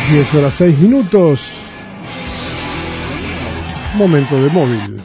10:06. Momento de móvil.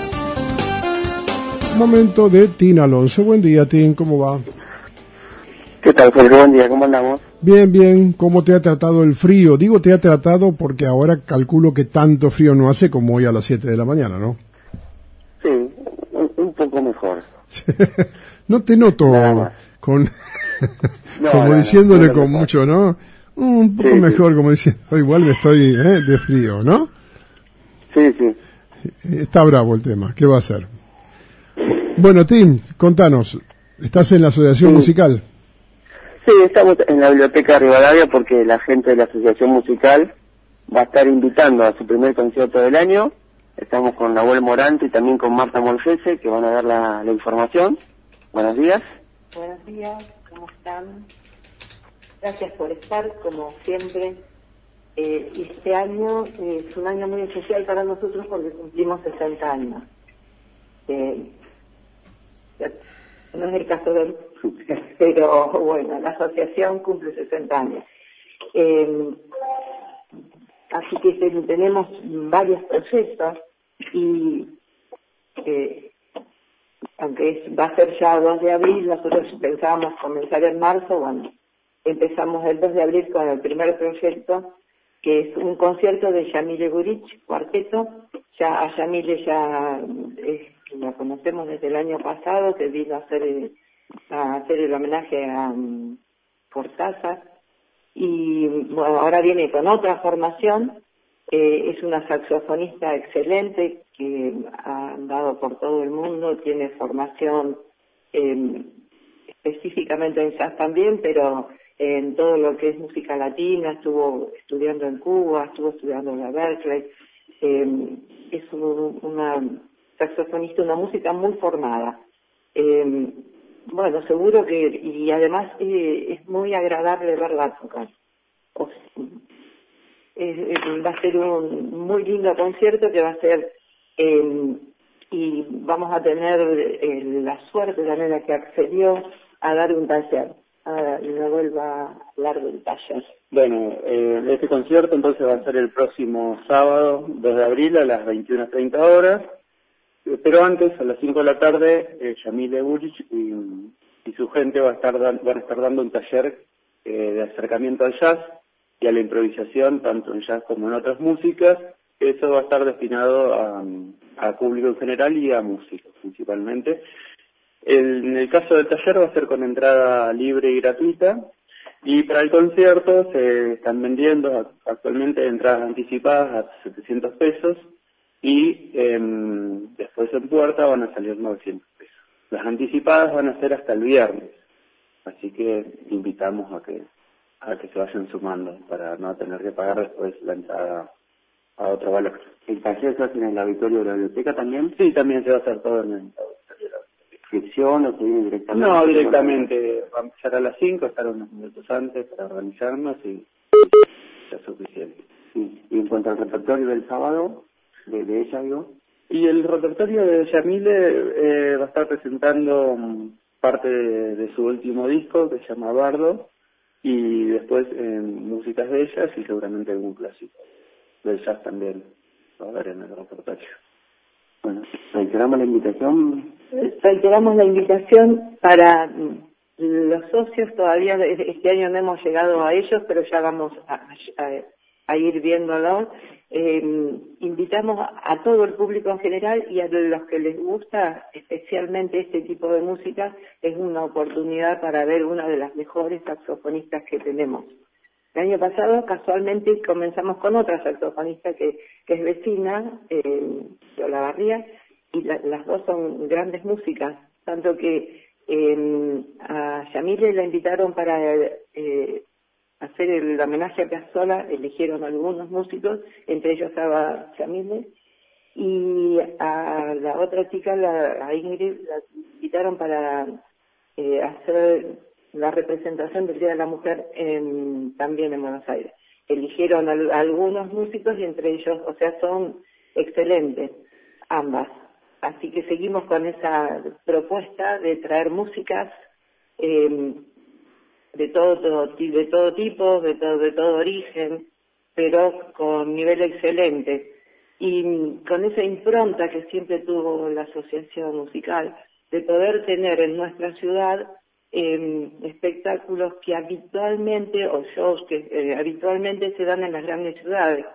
Momento de Tin Alonso. Buen día, Tin, ¿cómo va? ¿Qué tal, Pedro? Buen día, ¿cómo andamos? Bien, bien. ¿Cómo te ha tratado el frío? Digo te ha tratado porque ahora calculo que tanto frío no hace como hoy a las 7 de la mañana, ¿no? Sí, un poco mejor. No te noto con como diciéndole con mejor. Mucho, ¿no? Un poco mejor, sí. Como diciendo, igual me estoy de frío, ¿no? Sí, sí. Está bravo el tema, ¿qué va a hacer? Bueno, Tim, contanos, ¿estás en la asociación musical? Sí, estamos en la biblioteca Rivadavia porque la gente de la asociación musical va a estar invitando a su primer concierto del año. Estamos con Nahuel Morante y también con Marta Molfese, que van a dar la información. Buenos días. Buenos días, ¿cómo están? Gracias por estar, como siempre. Este año es un año muy especial para nosotros porque cumplimos 60 años. No es el caso de pero bueno, la asociación cumple 60 años. Así que tenemos varios proyectos y aunque va a ser ya 2 de abril, nosotros pensábamos comenzar en marzo, bueno, empezamos el 2 de abril con el primer proyecto, que es un concierto de Yamile Gurich, cuarteto. Ya a Yamile la conocemos desde el año pasado, que vino a hacer el homenaje a Cortázar, y bueno, ahora viene con otra formación. Es una saxofonista excelente que ha andado por todo el mundo, tiene formación específicamente en jazz también, pero en todo lo que es música latina. Estuvo estudiando en Cuba, estuvo estudiando en la Berkeley. Es una saxofonista, una música muy formada. Bueno, seguro que, y además es muy agradable verla tocar. Va a ser un muy lindo concierto que va a ser, y vamos a tener la suerte también de que accedió a dar un taller. Y me vuelvo a hablar del taller. Bueno, este concierto entonces va a ser el próximo sábado, 2 de abril, a las 21:30 horas. Pero antes, a las 5 de la tarde, Yamile Gurich y su gente van a estar dando un taller de acercamiento al jazz y a la improvisación, tanto en jazz como en otras músicas. Eso va a estar destinado a público en general y a músicos principalmente. En el caso del taller va a ser con entrada libre y gratuita, y para el concierto se están vendiendo actualmente entradas anticipadas a 700 pesos y después en puerta van a salir 900 pesos. Las anticipadas van a ser hasta el viernes, así que invitamos a que se vayan sumando para no tener que pagar después la entrada a otro valor. ¿El taller se hace en el auditorio de la biblioteca también? Sí, también se va a hacer todo en el auditorio. ¿Inscripción o se viene directamente? No, directamente. Va a empezar a las 5, estar unos minutos antes para organizarnos y ya es suficiente. Sí. Y en cuanto al repertorio del sábado, de ella, digo. Y el repertorio de Yamile va a estar presentando parte de su último disco, que se llama Bardo, y después músicas de ellas y seguramente algún clásico. Del jazz también va a haber en el repertorio. Bueno, reiteramos la invitación. Reiteramos la invitación para los socios. Todavía este año no hemos llegado a ellos, pero ya vamos a ir viéndolo. Invitamos a todo el público en general y a los que les gusta especialmente este tipo de música. Es una oportunidad para ver una de las mejores saxofonistas que tenemos. El año pasado casualmente comenzamos con otra saxofonista que es vecina, Olavarría, y las dos son grandes músicas, tanto que a Yamile la invitaron para hacer el homenaje a Piazzolla. Eligieron algunos músicos, entre ellos estaba Yamile, y a la otra chica, a Ingrid, la invitaron para hacer la representación del Día de la Mujer también en Buenos Aires. Eligieron algunos músicos y entre ellos, o sea, son excelentes ambas. Así que seguimos con esa propuesta de traer músicas de todo tipo, de todo origen, pero con nivel excelente. Y con esa impronta que siempre tuvo la asociación musical, de poder tener en nuestra ciudad espectáculos que habitualmente, o shows que habitualmente se dan en las grandes ciudades,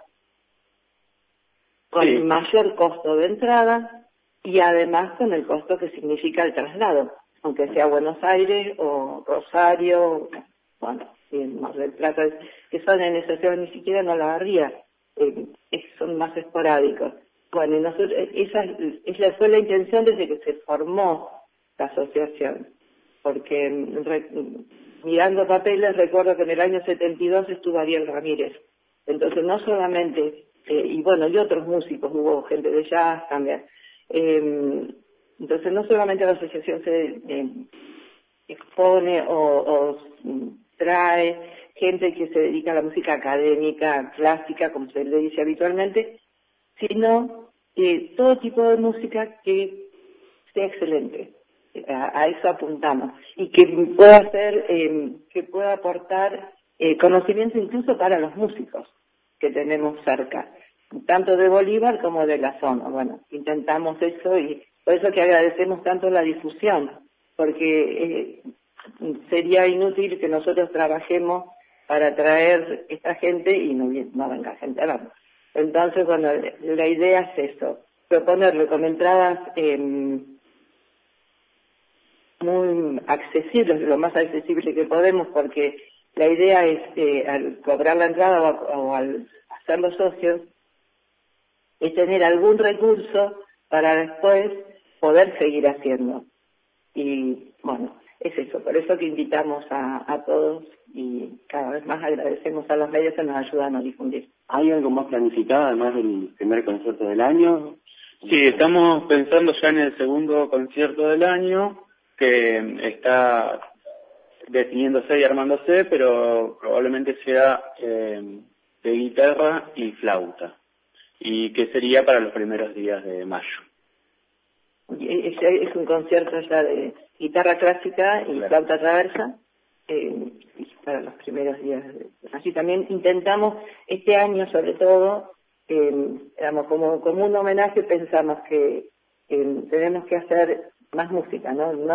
con el mayor costo de entrada y además con el costo que significa el traslado, aunque sea Buenos Aires o Rosario, bueno, Mar del Plata, que son en esa ciudad, ni siquiera no la barría, son más esporádicos. Bueno, y nosotros, esa fue la intención desde que se formó la asociación, porque mirando papeles recuerdo que en el año 72 estuvo Ariel Ramírez. Entonces no solamente, y bueno, y otros músicos, hubo gente de jazz también. Entonces no solamente la asociación se expone o trae gente que se dedica a la música académica, clásica, como se le dice habitualmente, sino todo tipo de música que sea excelente. A eso apuntamos. Y que pueda que pueda aportar conocimiento incluso para los músicos que tenemos cerca, tanto de Bolívar como de la zona. Bueno, intentamos eso y por eso que agradecemos tanto la difusión, porque sería inútil que nosotros trabajemos para traer esta gente y no venga gente a vernos. Entonces, bueno, la idea es eso, proponerle con entradas muy accesibles, lo más accesible que podemos, porque la idea es, al cobrar la entrada o al hacer los socios, es tener algún recurso para después poder seguir haciendo. Y bueno, es eso, por eso que invitamos a todos y cada vez más agradecemos a los medios que nos ayudan a difundir. ¿Hay algo más planificado además del primer concierto del año? Sí, estamos pensando ya en el segundo concierto del año, que está definiéndose y armándose, pero probablemente sea de guitarra y flauta, y que sería para los primeros días de mayo. Es un concierto ya de guitarra clásica y flauta traversa, para los primeros días. Así también intentamos, este año sobre todo, digamos, como un homenaje, pensamos que tenemos que hacer más música,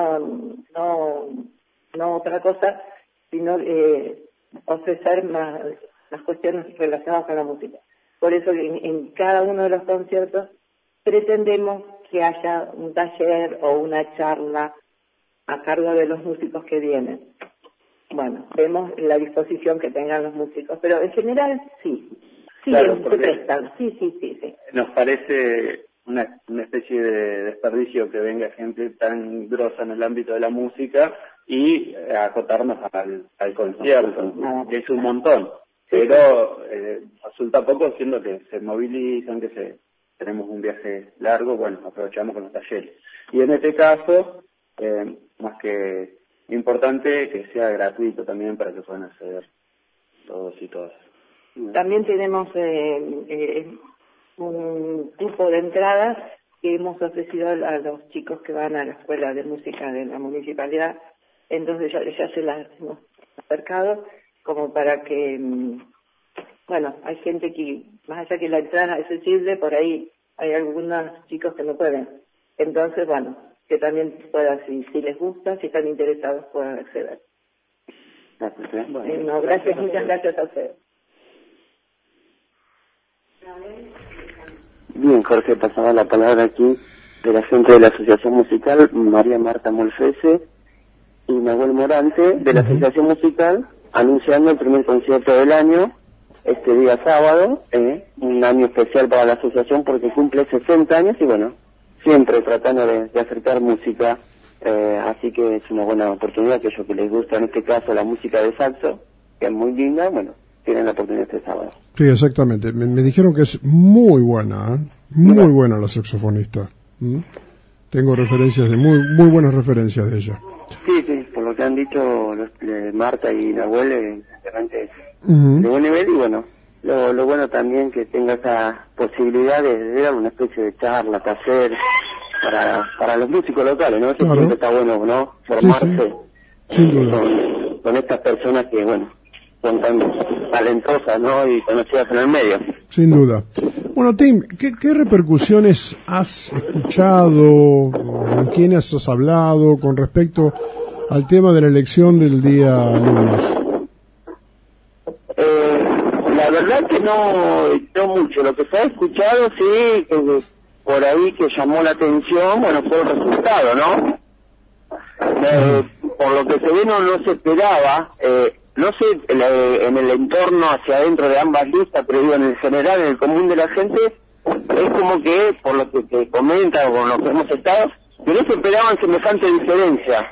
no otra cosa, sino ofrecer más las cuestiones relacionadas con la música. Por eso en cada uno de los conciertos pretendemos que haya un taller o una charla a cargo de los músicos que vienen. Bueno, vemos la disposición que tengan los músicos, pero en general sí, claro, se prestan, sí. Nos parece una especie de desperdicio que venga gente tan grosa en el ámbito de la música y acotarnos al concierto, que es un montón, pero resulta poco siendo que se movilizan, tenemos un viaje largo, bueno, aprovechamos con los talleres. Y en este caso, más que importante, que sea gratuito también para que puedan acceder todos y todas. También tenemos un tipo de entradas que hemos ofrecido a los chicos que van a la escuela de música de la municipalidad, entonces ya se las hemos acercado como para que, bueno, hay gente que, más allá que la entrada es accesible, por ahí hay algunos chicos que no pueden, entonces bueno, que también puedan, si les gusta, si están interesados, puedan acceder. Gracias. Bueno, muchas gracias a ustedes. Bien, Jorge, pasaba la palabra aquí de la gente de la Asociación Musical, María Marta Molfese y Nahuel Morante, de la Asociación Musical, anunciando el primer concierto del año, este día sábado, un año especial para la asociación porque cumple 60 años y bueno, siempre tratando de acercar música, así que es una buena oportunidad, que aquellos que les gusta, en este caso la música de saxo, que es muy linda, bueno, tienen la oportunidad este sábado. Sí, exactamente. Me dijeron que es muy buena, muy buena la saxofonista. Tengo referencias muy buenas referencias de ella. Sí, por lo que han dicho Marta y Nahuel, realmente es de buen nivel y bueno, lo bueno también que tenga esa posibilidad de dar una especie de charla, taller para los músicos locales, ¿no? Eso siempre está bueno, ¿no? Formarse sin duda. Con estas personas que, bueno, son tan talentosas, ¿no? Y conocidas en el medio. Sin duda. Bueno, Tim, ¿qué repercusiones has escuchado, con quiénes has hablado con respecto al tema de la elección del día lunes? La verdad que no mucho. Lo que se ha escuchado, sí, por ahí que llamó la atención, bueno, fue el resultado, ¿no? Por lo que se ve no se esperaba, no sé en el entorno hacia adentro de ambas listas, pero digo en el general, en el común de la gente, es como que, por lo que te comentan o con lo que hemos estado, que no se esperaban semejante diferencia.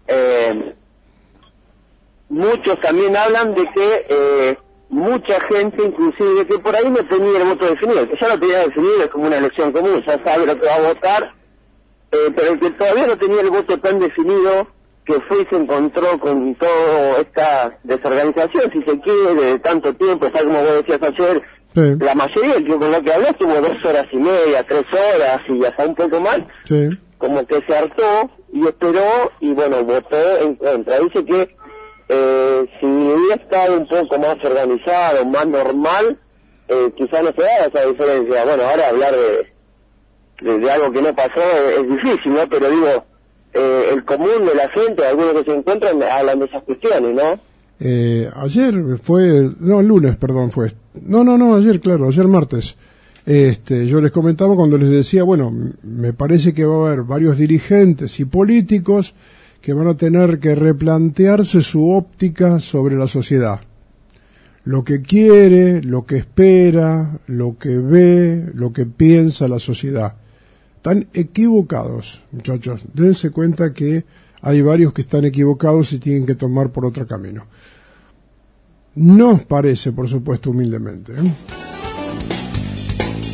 Muchos también hablan de que mucha gente, inclusive, que por ahí no tenía el voto definido, que ya lo tenía definido, es como una elección común, ya sabe lo que va a votar, pero el que todavía no tenía el voto tan definido, que fue y se encontró con toda esta desorganización, si se quiere, de tanto tiempo, está como vos decías ayer, sí. La mayoría, con lo que hablé, tuvo 2 horas y media, 3 horas y hasta un poco más, sí. Como que se hartó y esperó y bueno, votó en contra. Dice que si hubiera estado un poco más organizado, más normal, quizás no se da esa diferencia. Bueno, ahora hablar de algo que no pasó es difícil, ¿no? Pero digo, el común de la gente, algunos que se encuentran, hablan de esas cuestiones, ¿no? Ayer el lunes, perdón, fue. Ayer martes. Yo les comentaba cuando les decía, bueno, me parece que va a haber varios dirigentes y políticos que van a tener que replantearse su óptica sobre la sociedad. Lo que quiere, lo que espera, lo que ve, lo que piensa la sociedad. Están equivocados, muchachos. Dense cuenta que hay varios que están equivocados y tienen que tomar por otro camino. Nos parece, por supuesto, humildemente, ¿eh?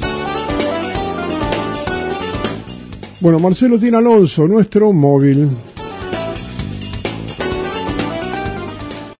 Bueno, Marcelo Tin Alonso, nuestro móvil.